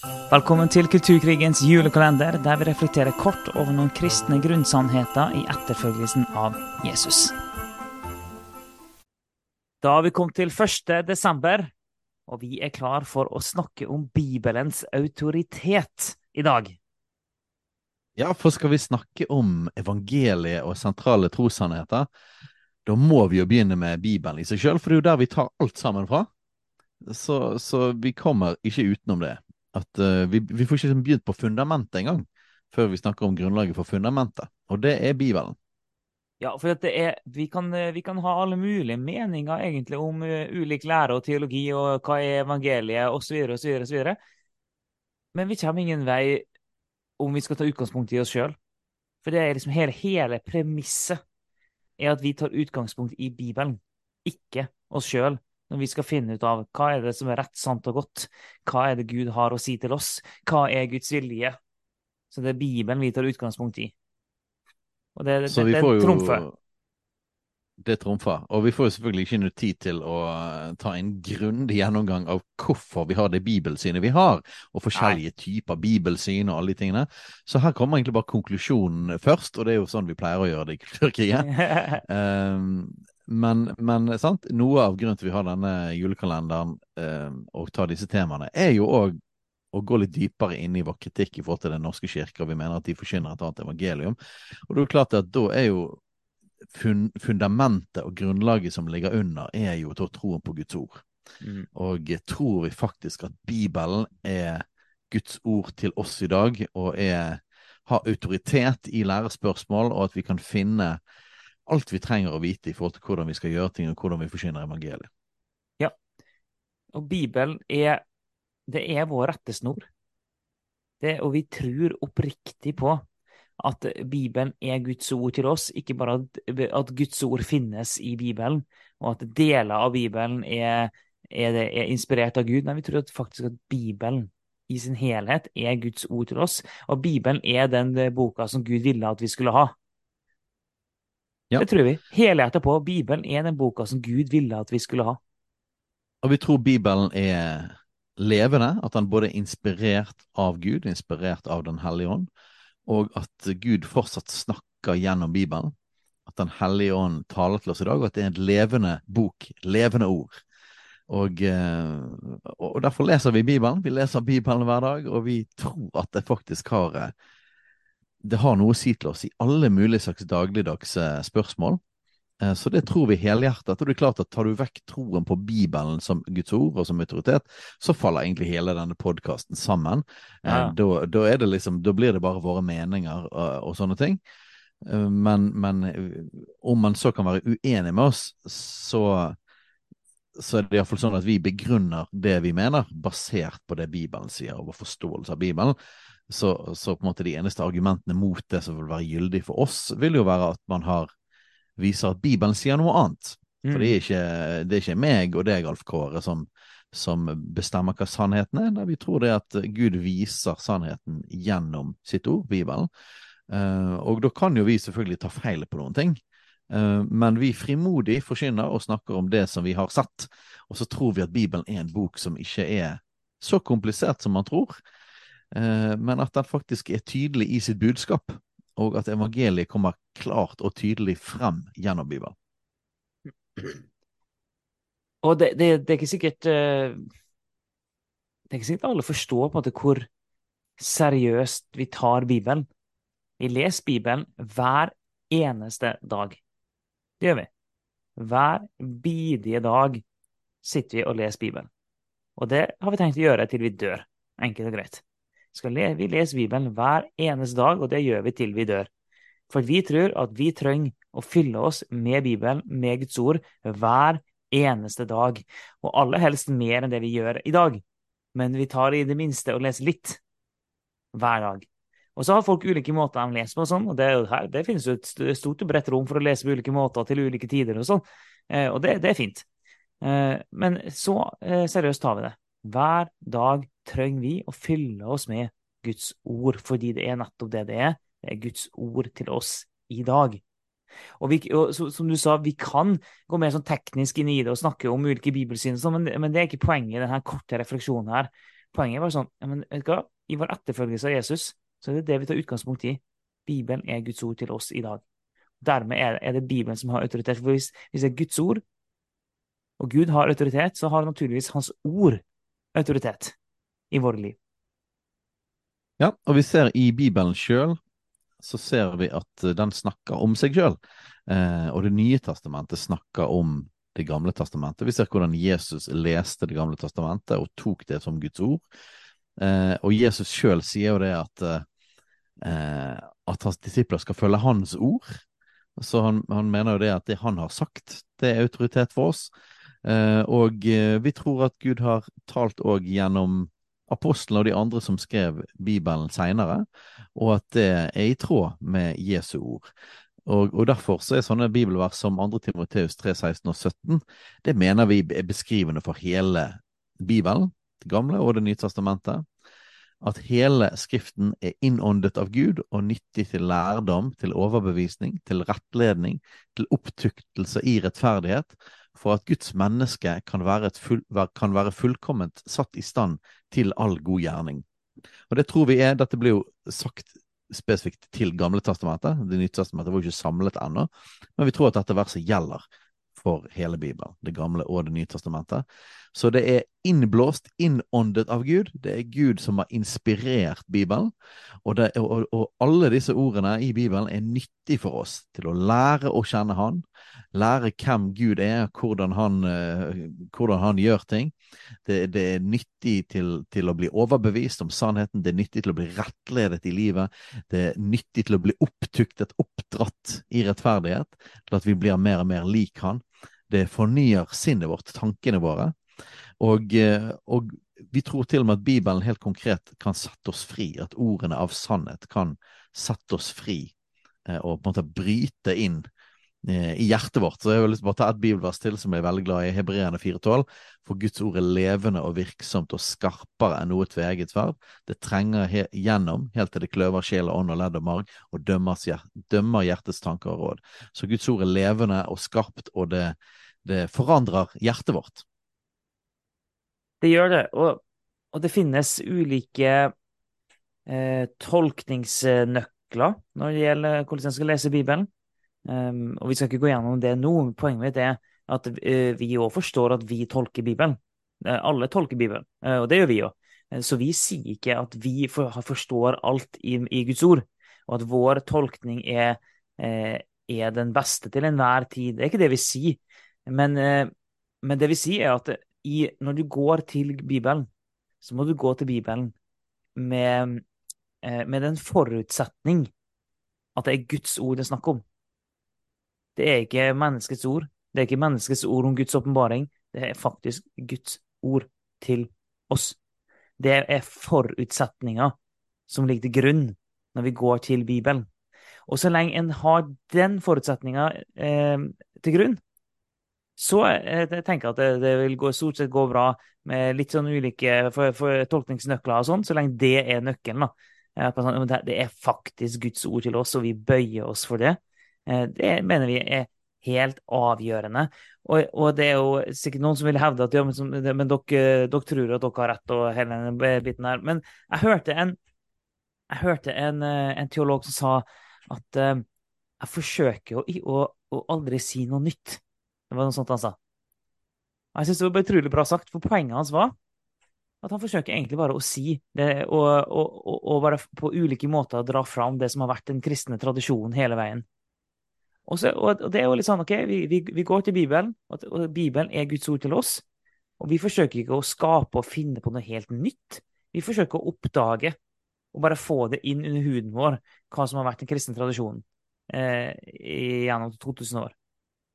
Velkommen til Kulturkrigens julekalender, der vi reflekterer kort over noen kristne grunnsannheter i etterfølgelsen av Jesus. Da har vi kommet til 1. desember, og vi er klar for å snakke om Bibelens autoritet i dag. Ja, for skal vi snakke om evangeliet og sentrale trossannheter, da må vi jo begynne med Bibelen i seg selv, for det er jo der vi tar alt sammen fra. Så vi kommer ikke utenom det. Vi får ikke liksom begynt på fundamentet engang, før vi snakker om grunnlaget for fundamentet, og det er Bibelen. Ja, for at vi kan ha alle mulige meninger egentlig om ulik lære og teologi, og hva er evangeliet, og så videre, og så videre, og så videre. Men vi kommer ingen vei om vi skal ta utgangspunkt i oss selv. For det er liksom hele premisset er at vi tar utgangspunkt i Bibelen, ikke oss selv, når vi skal finne ut av hva er det som er rett, sant og godt, hva er det Gud har å si til oss, hva er Guds vilje. Så det er Bibelen vi tar utgangspunkt i. Og Så vi det får trumfer. jo det trumfer, og vi får jo selvfølgelig ikke noe tid til å ta en grundig gjennomgang av hvorfor vi har det bibelsynet vi har, og Nei. forskjellige typer bibelsyn og alle de tingene. Så her kommer egentlig bare konklusjonen først, og det er jo sånn vi pleier å gjøre det i Kulturkrigen. Men sant? Noe av grunnen til vi har denne julekalenderen og tar disse temaene, er jo også å gå litt dypere inn i vår kritikk i forhold til Den norske kirke, og vi mener at de forkynner et annet evangelium. Og det er jo klart at da er jo fundamentet og grunnlaget som ligger under, er jo troen på Guds ord. Mm. Og tror vi faktisk at Bibelen er Guds ord til oss i dag, og har autoritet i lærespørsmål, og at vi kan finne alt vi trenger å vite i forhold til hvordan vi skal gjøre ting, og hvordan vi forkynner evangeliet. Ja, og Bibelen det er vår rettesnor. Og vi tror oppriktig på at Bibelen er Guds ord til oss, ikke bare at Guds ord finnes i Bibelen, og at deler av Bibelen er inspirert av Gud. Nei, vi tror faktisk at Bibelen i sin helhet er Guds ord til oss, og Bibelen er den boka som Gud ville at vi skulle ha. Ja. Det tror vi. Helhjertet på. Bibelen er den boka som Gud ville at vi skulle ha. Og vi tror Bibelen er levende, at den både er inspirert av Gud, inspirert av Den hellige ånd, og at Gud fortsatt snakker gjennom Bibelen, at Den hellige ånd taler til oss i dag, og at det er en levende bok, levende ord. Og derfor leser vi Bibelen. Vi leser Bibelen hver dag, og vi tror at det faktisk det har noe å si til oss i alle mulige slags dagligdags spørsmål. Så det tror vi helhjertet. Og det er klart at tar du vekk troen på Bibelen som Guds ord og som autoritet, så faller egentlig hele denne podcasten sammen. Ja. Da er det liksom, da blir det bare våre meninger og sånne ting. Men om man så kan være uenig med oss, så er det i hvert fall sånn at vi begrunner det vi mener, basert på det Bibelen sier, og vår forståelse av Bibelen. Så på en måte de eneste argumentene mot det som vil være gyldig for oss, vil jo være at man viser at Bibelen sier noe annet. For det er ikke meg og deg, Alf Kåre, som bestemmer hva sannheten er. Nei, vi tror det at Gud viser sannheten gjennom sitt ord, Bibelen. Og da kan jo vi selvfølgelig ta feil på noen ting. Men vi frimodig forkynner og snakker om det som vi har sett. Og så tror vi at Bibelen er en bok som ikke er så komplisert som man tror, men at den faktisk er tydelig i sitt budskap, og at evangeliet kommer klart og tydelig frem gjennom Bibelen. Og det er ikke sikkert det er ikke sikkert alle forstår på en måte hvor seriøst vi tar Bibelen. Vi leser Bibelen hver eneste dag. Det gjør vi. Hver bidige dag sitter vi og leser Bibelen. Og det har vi tenkt å gjøre til vi dør. Enkelt og greit. Vi leser Bibelen hver eneste dag, og det gjør vi til vi dør. For vi tror at vi trenger å fylle oss med Bibelen, med Guds ord, hver eneste dag. Og aller helst mer enn det vi gjør i dag. Men vi tar i det minste og leser litt hver dag. Og så har folk ulike måter de leser på og sånn, og det finnes jo et stort og bredt rom for å lese på ulike måter til ulike tider og sånn. Og det er fint. Men så seriøst tar vi det. Hver dag trenger vi å fylle oss med Guds ord, fordi det er nettopp det det er. Det er Guds ord til oss i dag. Og som du sa, vi kan gå mer sånn teknisk inn i det og snakke om ulike bibelsyn, men det er ikke poenget i denne korte refleksjonen her. poenget var sånn, ja, men vet du hva? I vår etterfølgelse av Jesus, så er det det vi tar utgangspunkt i. Bibelen er Guds ord til oss i dag. Dermed er det Bibelen som har autoritet. For hvis det er Guds ord, og Gud har autoritet, så har naturligvis hans ord autoritet i våre liv. Ja, og vi ser i Bibelen selv, så ser vi at den snakker om seg selv. Og det nye testamentet snakker om det gamle testamentet. Vi ser hvordan Jesus leste det gamle testamentet og tok det som Guds ord. Og Jesus selv sier jo det at hans disipler skal følge hans ord. Så han mener jo det at det han har sagt, det er autoritet for oss. Og vi tror at Gud har talt også gjennom apostlene og de andre som skrev Bibelen senere, og at det er i tråd med Jesu ord. Og derfor så er sånne bibelvers som 2. Timoteus 3, 16 og 17, det mener vi er beskrivende for hele Bibelen, det gamle og det nye testamentet. At hele skriften er innåndet av Gud og nyttig til lærdom, til overbevisning, til rettledning, til opptuktelse i rettferdighet, for at Guds menneske kan være fullkomment satt i stand til all god gjerning. Og det tror vi dette blir jo sagt spesifikt til gamle testamentet. Det nye testamentet var jo ikke samlet ennå, men vi tror at dette verset gjelder for hele Bibelen, det gamle og det nye testamentet. Så det er innblåst, innåndet av Gud. Det er Gud som har inspirert Bibelen, og alle disse ordene i Bibelen er nyttig for oss til å lære å kjenne Han, lære hvem Gud er, hvordan han gjør ting. Det er nyttig til å bli overbevist om sannheten, det er nyttig til å bli rettledet i livet, det er nyttig til å bli opptuktet, oppdratt i rettferdighet, til at vi blir mer og mer lik Han. Det fornyer sinnet vårt, tankene våre, og vi tror til og med at Bibelen helt konkret kan sette oss fri, at ordene av sannhet kan sette oss fri og på en måte bryte inn i hjertet vårt. Så jeg har lyst til å bare ta et bibelvers til som jeg er veldig glad i, Hebreerne 4,12. For Guds ord er levende og virksomt og skarpere enn noe tveegget sverd. Det trenger gjennom helt til det kløver sjel og ånd og ledd og marg, og dømmer hjertets tanker og råd. Så Guds ord er levende og skarpt, og det forandrer hjertet vårt. Det gjør det, og det finnes ulike tolkningsnøkler når det gjelder hvordan en skal lese Bibelen. Og vi skal ikke gå gjennom det nå. Poenget mitt er at vi også forstår at vi tolker Bibelen. Alle tolker Bibelen, og det gjør vi jo. Så vi sier ikke at vi forstår alt i Guds ord, og at vår tolkning er den beste til enhver tid. Det er ikke det vi sier. Men det vi sier er at når du går til Bibelen, så må du gå til Bibelen med den forutsetning at det er Guds ord det er snakk om. Det er ikke menneskets ord. Det er ikke menneskets ord om Guds åpenbaring. Det er faktisk Guds ord til oss. Det er forutsetninger som ligger til grunn når vi går til Bibelen. Og så lenge en har den forutsetningen til grunn, så jeg tenker at det vil stort sett gå bra med litt sånn ulike for tolkningsnøkler og sånn, så lenge det er nøkkelen da. Det er faktisk Guds ord til oss, og vi bøyer oss for det. Det mener vi er helt avgjørende. Og det er jo sikkert noen som vil hevde at ja, men dere tror at dere har rett og hele den biten her. Men jeg hørte en teolog som sa at jeg forsøker å aldri si noe nytt. Det var noe sånt han sa. Og jeg synes det var utrolig bra sagt, for poenget hans var at han forsøker egentlig bare å si det, og bare på ulike måter dra fram det som har vært den kristne tradisjonen hele veien. Og det er jo litt sånn, ok, vi går til Bibelen, og Bibelen er Guds ord til oss, og vi forsøker ikke å skape og finne på noe helt nytt. Vi forsøker å oppdage og bare få det inn under huden vår, hva som har vært den kristne tradisjonen gjennom 2000 år.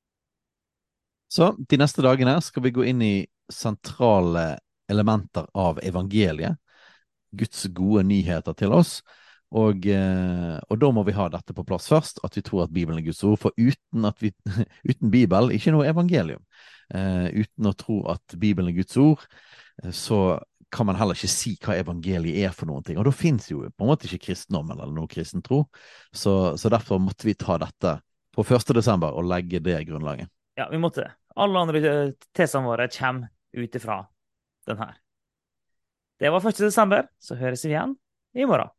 Så de neste dagene skal vi gå inn i sentrale elementer av evangeliet, Guds gode nyheter til oss, og da må vi ha dette på plass først, at vi tror at Bibelen er Guds ord, for uten Bibel, ikke noe evangelium. Uten å tro at Bibelen er Guds ord, så kan man heller ikke si hva evangeliet er for noen ting, og da finnes jo på en måte ikke kristendom eller noe kristen tro, så derfor måtte vi ta dette på 1. desember og legge det grunnlaget. Ja, vi måtte det. Alle andre tesene våre kommer ut ifra den her. Det var 1. desember, så høres vi igjen i morgen.